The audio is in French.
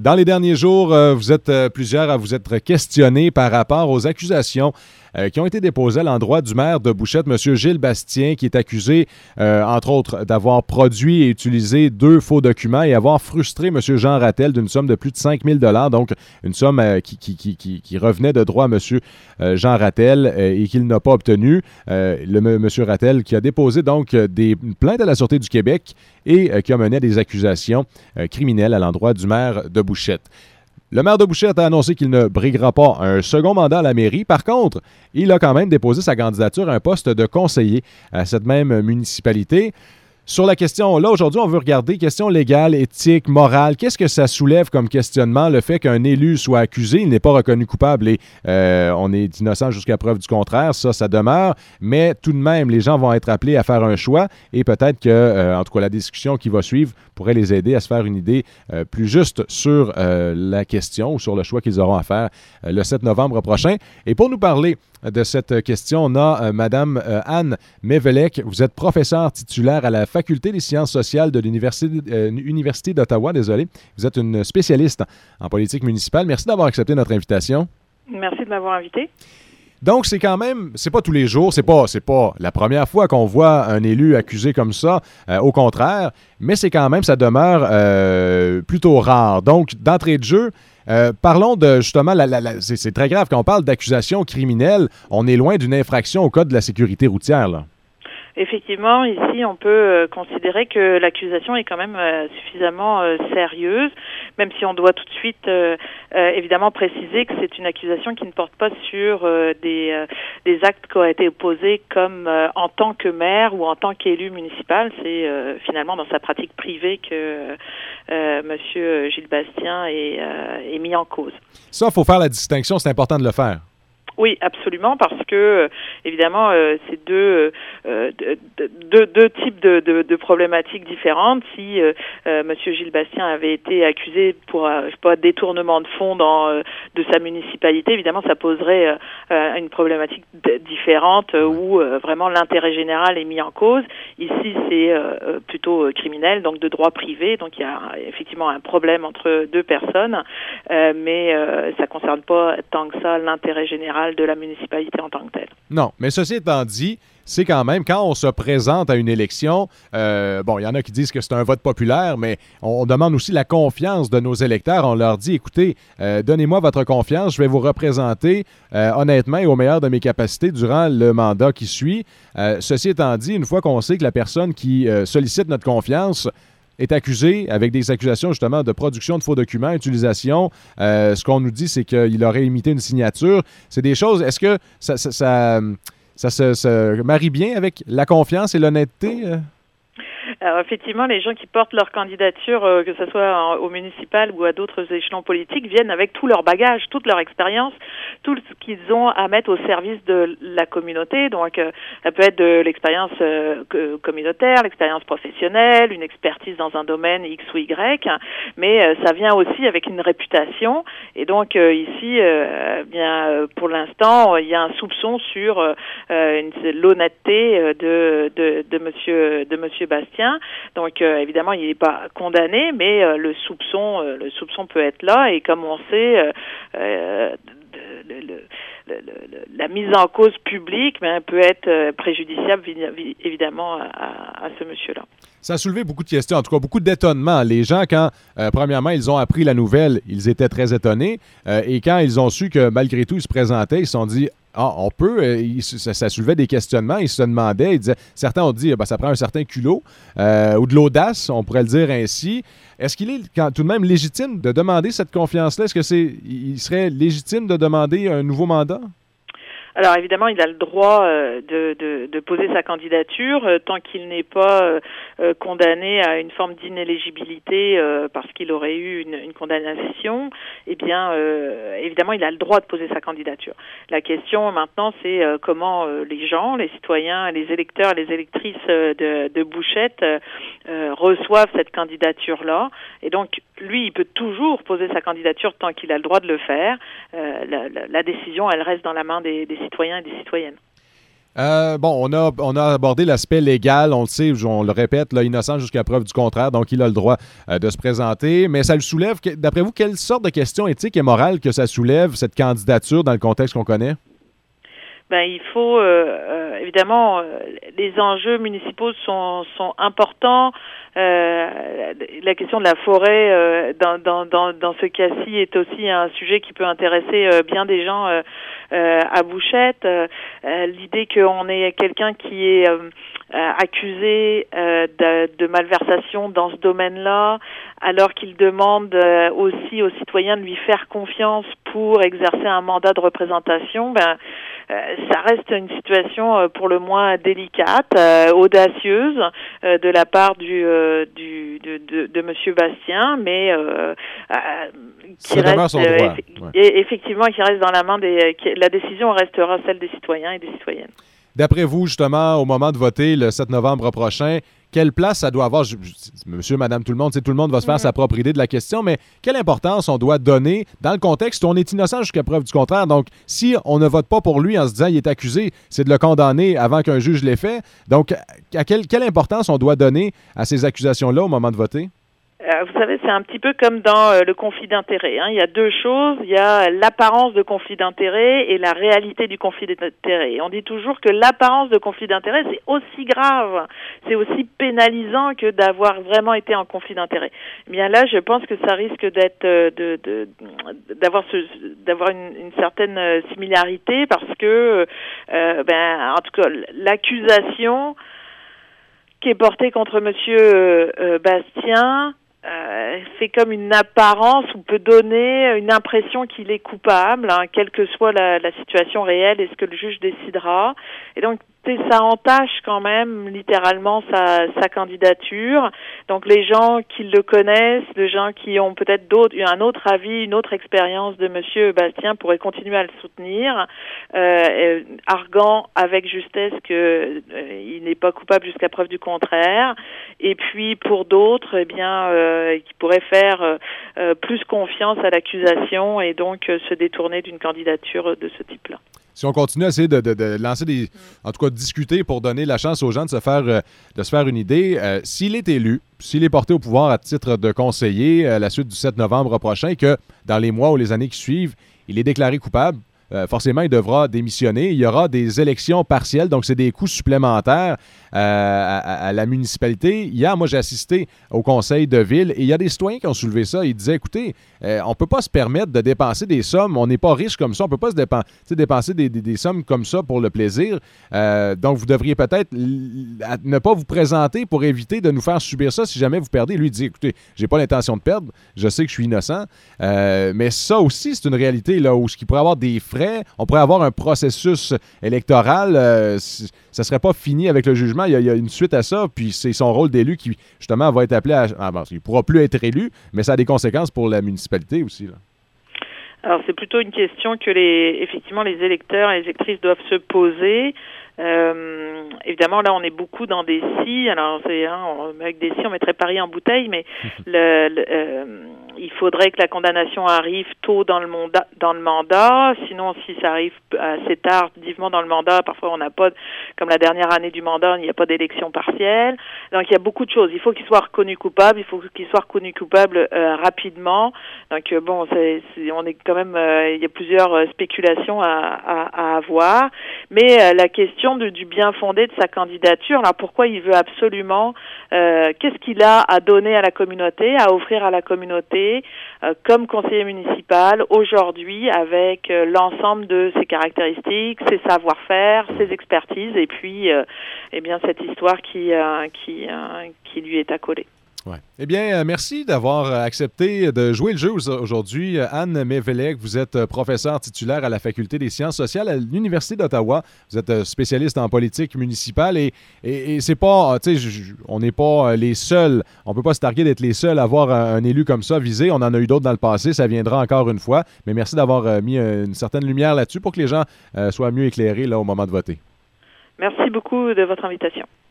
Dans les derniers jours, vous êtes plusieurs à vous être questionnés par rapport aux accusations qui ont été déposées à l'endroit du maire de Bouchette, M. Gilles Bastien, qui est accusé, entre autres, d'avoir produit et utilisé 2 faux documents et avoir frustré M. Jean Rattel d'une somme de plus de 5 000 $, donc une somme qui revenait de droit à M. Jean Rattel et qu'il n'a pas obtenu. M. Rattel qui a déposé donc des plaintes à la Sûreté du Québec et qui a mené à des accusations criminelles à l'endroit du maire de Bouchette. Le maire de Bouchette a annoncé qu'il ne briguera pas un second mandat à la mairie. Par contre, il a quand même déposé sa candidature à un poste de conseiller à cette même municipalité. Sur la question, là, aujourd'hui, on veut regarder question légale, éthique, morale. Qu'est-ce que ça soulève comme questionnement, le fait qu'un élu soit accusé, il n'est pas reconnu coupable et on est innocent jusqu'à preuve du contraire, ça demeure. Mais tout de même, les gens vont être appelés à faire un choix et peut-être que, en tout cas, la discussion qui va suivre pourrait les aider à se faire une idée plus juste sur la question ou sur le choix qu'ils auront à faire le 7 novembre prochain. Et pour nous parler de cette question, on a Mme Anne Mévelec. Vous êtes professeure titulaire à la Faculté des sciences sociales de l'Université d'Ottawa. Désolé. Vous êtes une spécialiste en politique municipale. Merci d'avoir accepté notre invitation. Merci de m'avoir invité. Donc, c'est quand même, c'est pas tous les jours, c'est pas la première fois qu'on voit un élu accusé comme ça, au contraire, mais c'est quand même, ça demeure plutôt rare. Donc, d'entrée de jeu, parlons de, justement, c'est très grave quand on parle d'accusation criminelle, on est loin d'une infraction au Code de la sécurité routière, là. Effectivement, ici, on peut considérer que l'accusation est quand même suffisamment sérieuse, même si on doit tout de suite, évidemment, préciser que c'est une accusation qui ne porte pas sur des actes qui ont été posés comme en tant que maire ou en tant qu'élu municipal. C'est finalement dans sa pratique privée que Monsieur Gilles Bastien est mis en cause. Ça, il faut faire la distinction, c'est important de le faire. Oui, absolument, parce que évidemment, c'est deux types de problématiques différentes. Si Monsieur Gilles Bastien avait été accusé pour détournement de fonds de sa municipalité, évidemment, ça poserait une problématique différente où vraiment l'intérêt général est mis en cause. Ici, c'est plutôt criminel, donc de droit privé. Donc il y a effectivement un problème entre deux personnes, mais ça concerne pas tant que ça l'intérêt général de la municipalité en tant que telle. Non, mais ceci étant dit, c'est quand même, quand on se présente à une élection, bon, il y en a qui disent que c'est un vote populaire, mais on demande aussi la confiance de nos électeurs. On leur dit, écoutez, donnez-moi votre confiance, je vais vous représenter honnêtement et au meilleur de mes capacités durant le mandat qui suit. Ceci étant dit, une fois qu'on sait que la personne qui sollicite notre confiance est accusé avec des accusations justement de production de faux documents, utilisation. Ce qu'on nous dit, c'est qu'il aurait imité une signature. C'est des choses, est-ce que ça se marie bien avec la confiance et l'honnêteté? Alors effectivement, les gens qui portent leur candidature, que ce soit au municipal ou à d'autres échelons politiques, viennent avec tout leur bagage, toute leur expérience, tout ce qu'ils ont à mettre au service de la communauté. Donc, ça peut être de l'expérience communautaire, l'expérience professionnelle, une expertise dans un domaine X ou Y, mais ça vient aussi avec une réputation. Et donc ici, pour l'instant, il y a un soupçon sur l'honnêteté de Monsieur Bastien. Donc évidemment, il n'est pas condamné, mais le soupçon peut être là. Et comme on sait, la mise en cause publique peut être préjudiciable évidemment à ce monsieur-là. Ça a soulevé beaucoup de questions, en tout cas beaucoup d'étonnement. Les gens, quand, premièrement, ils ont appris la nouvelle, ils étaient très étonnés. Et quand ils ont su que malgré tout, il se présentait, ils se sont dit, on peut, ça soulevait des questionnements, ils se demandaient, certains ont dit, ça prend un certain culot ou de l'audace, on pourrait le dire ainsi. Est-ce qu'il est tout de même légitime de demander cette confiance-là? Est-ce qu'il serait légitime de demander un nouveau mandat? Alors évidemment, il a le droit de poser sa candidature tant qu'il n'est pas condamné à une forme d'inéligibilité parce qu'il aurait eu une condamnation. Eh bien, évidemment, il a le droit de poser sa candidature. La question maintenant, c'est comment les gens, les citoyens, les électeurs et les électrices de Bouchette reçoivent cette candidature-là. Et donc, lui, il peut toujours poser sa candidature tant qu'il a le droit de le faire. La décision, elle reste dans la main des citoyens et des citoyennes. On a abordé l'aspect légal, on le sait, on le répète, là, innocent jusqu'à preuve du contraire, donc il a le droit de se présenter. Mais ça le soulève, d'après vous, quelle sorte de questions éthiques et morales que ça soulève, cette candidature, dans le contexte qu'on connaît? Il faut évidemment les enjeux municipaux sont importants. La question de la forêt dans ce cas-ci est aussi un sujet qui peut intéresser bien des gens à Bouchette. L'idée qu'on ait quelqu'un qui est accusé de malversation dans ce domaine-là, alors qu'il demande aussi aux citoyens de lui faire confiance pour exercer un mandat de représentation, ça reste une situation pour le moins délicate, audacieuse de la part de Monsieur Bastien, mais qui reste son droit. effectivement qui reste dans la main la décision restera celle des citoyens et des citoyennes. D'après vous, justement, au moment de voter le 7 novembre prochain, quelle place ça doit avoir? Monsieur, madame, tout le monde va se faire sa propre idée de la question, mais quelle importance on doit donner dans le contexte où on est innocent jusqu'à preuve du contraire? Donc, si on ne vote pas pour lui en se disant qu'il est accusé, c'est de le condamner avant qu'un juge l'ait fait. Donc, quelle importance on doit donner à ces accusations-là au moment de voter? Vous savez, c'est un petit peu comme dans le conflit d'intérêt. Il y a deux choses. Il y a l'apparence de conflit d'intérêt et la réalité du conflit d'intérêt. On dit toujours que l'apparence de conflit d'intérêt, c'est aussi grave, c'est aussi pénalisant que d'avoir vraiment été en conflit d'intérêt. Bien là, je pense que ça risque d'être d'avoir une certaine similarité parce que, en tout cas, l'accusation qui est portée contre Monsieur Bastien fait comme une apparence ou peut donner une impression qu'il est coupable, quelle que soit la situation réelle et ce que le juge décidera. Et donc, ça entache quand même littéralement sa candidature. Donc les gens qui le connaissent, les gens qui ont peut-être un autre avis, une autre expérience de Monsieur Bastien pourraient continuer à le soutenir, arguant avec justesse que il n'est pas coupable jusqu'à preuve du contraire. Et puis pour d'autres, qui pourraient faire plus confiance à l'accusation et donc se détourner d'une candidature de ce type-là. Si on continue à essayer de lancer en tout cas de discuter pour donner la chance aux gens de se faire une idée, s'il est élu, s'il est porté au pouvoir à titre de conseiller à la suite du 7 novembre prochain et que dans les mois ou les années qui suivent, il est déclaré coupable, forcément, il devra démissionner. Il y aura des élections partielles, donc c'est des coûts supplémentaires à la municipalité. Hier, moi, j'ai assisté au conseil de ville et il y a des citoyens qui ont soulevé ça. Ils disaient, écoutez, on ne peut pas se permettre de dépenser des sommes. On n'est pas riche comme ça. On ne peut pas se dépenser des sommes comme ça pour le plaisir. Donc, vous devriez peut-être ne pas vous présenter pour éviter de nous faire subir ça si jamais vous perdez. Lui, il dit, écoutez, j'ai pas l'intention de perdre. Je sais que je suis innocent. Mais ça aussi, c'est une réalité là, où il pourrait y avoir des frais. On pourrait avoir un processus électoral. Ça ne serait pas fini avec le jugement. Il y a une suite à ça. Puis c'est son rôle d'élu qui, justement, va être appelé à... il ne pourra plus être élu, mais ça a des conséquences pour la municipalité aussi, là. Alors, c'est plutôt une question que effectivement, les électeurs et les électrices doivent se poser. Évidemment, là, on est beaucoup dans des si. Alors, avec des si, on mettrait Paris en bouteille, mais il faudrait que la condamnation arrive tôt dans le mandat. Sinon, si ça arrive assez tardivement dans le mandat, parfois on n'a pas, comme la dernière année du mandat, il n'y a pas d'élection partielle. Donc, il y a beaucoup de choses. Il faut qu'il soit reconnu coupable. Il faut qu'il soit reconnu coupable rapidement. Donc, on est quand même, il y a plusieurs spéculations à avoir. Mais la question du bien fondé de sa candidature, alors pourquoi il veut absolument, qu'est-ce qu'il a à donner à la communauté, à offrir à la communauté comme conseiller municipal aujourd'hui avec l'ensemble de ses caractéristiques, ses savoir-faire, ses expertises et puis cette histoire qui lui est accolée. Ouais. Eh bien, merci d'avoir accepté de jouer le jeu aujourd'hui. Anne Mévelec, vous êtes professeure titulaire à la Faculté des sciences sociales à l'Université d'Ottawa. Vous êtes spécialiste en politique municipale et c'est pas, on n'est pas les seuls, on peut pas se targuer d'être les seuls à avoir un élu comme ça visé. On en a eu d'autres dans le passé, ça viendra encore une fois. Mais merci d'avoir mis une certaine lumière là-dessus pour que les gens soient mieux éclairés là, au moment de voter. Merci beaucoup de votre invitation.